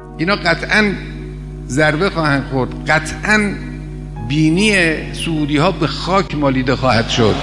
اینا قطعاً ضربه خواهند خورد، قطعاً بینی سعودی ها به خاک مالیده خواهد شد.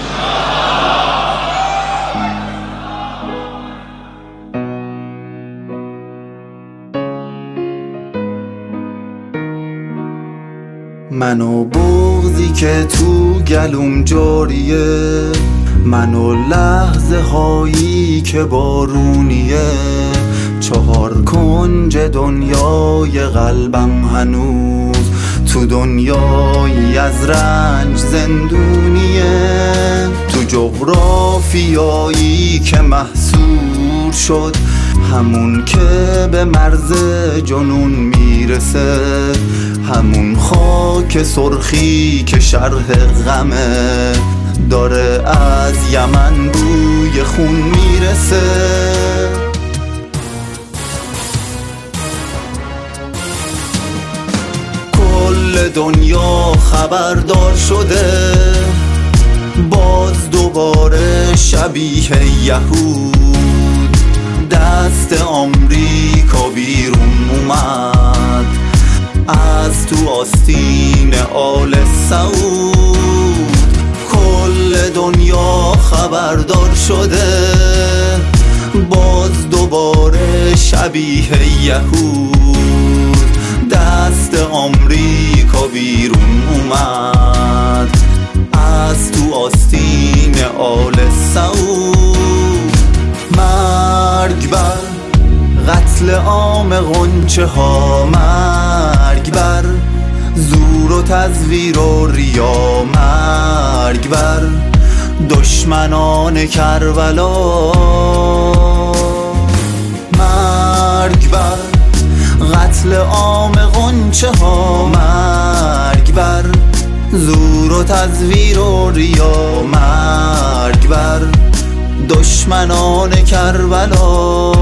من و بغضی که تو گلوم جاریه، من و لحظه هایی که بارونیه، 4 کنج دنیای قلبم هنوز تو دنیایی از رنج زندونیه، تو جغرافیایی که محصور شد، همون که به مرز جنون میرسه، همون خاک سرخی که شرح غمه، داره از یمن بوی خون میرسه. کل دنیا خبردار شده، باز دوباره شبیه یهود دست آمریکا بیرون اومد از تو آستین آل سعود. کل دنیا خبردار شده، باز دوباره شبیه یهود دست آمریکا بیرون اومد از تو آستین آل سعود. مرگ بر قتل عام غنچه ها، مرگ بر زور و تزویر و ریا، مرگ بر دشمنان کربلا، مرگ بر قتل عام غنچه ها، مرگ بر زور و تزویر و ریا، مرگ بر دشمنان کربلا.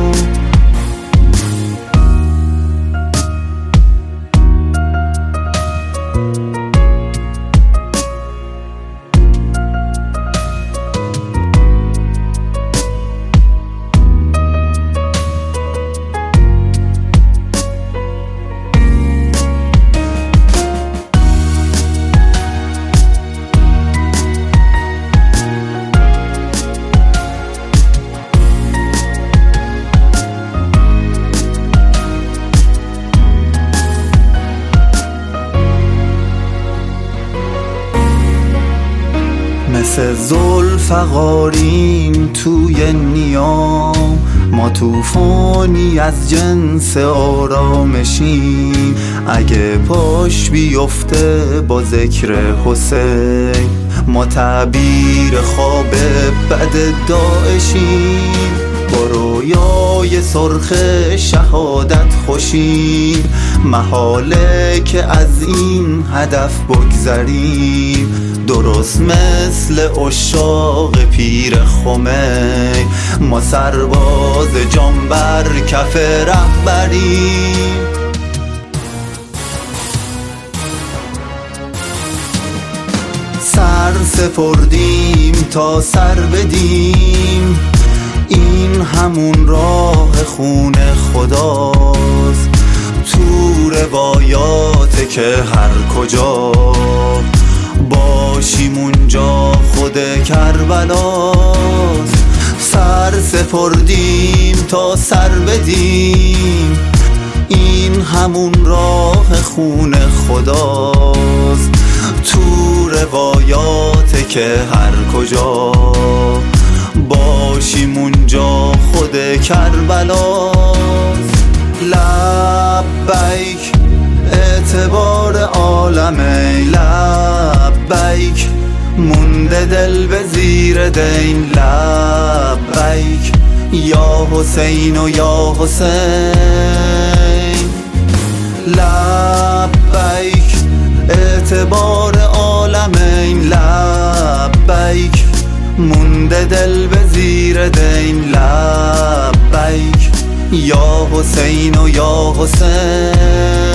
مثل ذوالفقارین توی نیام، ما توفانی از جنس آرامشیم، اگه پاش بیفته با ذکر حسین، ما تعبیر خواب بد داعشیم، با رویای سرخ شهادت خوشیم، محاله که از این هدف بگذریم، درست مثل عشاق پیر خمینی، ما سرباز جان بر کف رهبریم. سر سپردیم تا سر بدیم، این همون راه خون خداست، تو روایاته که هر کجا باشیم اونجا خود کربلاست. سر سپردیم تا سر بدیم، این همون راه خون خداست، تو روایاته که هر کجا باشیم اونجا خود کربلاست. لبیک اعتبار عالمه، لبیک مونده دل به زیر دین، لبیک یا حسین و یا حسین، لبیک اعتبار عالمین، لبیک مونده دل به زیر دین، لبیک یا حسین و یا حسین.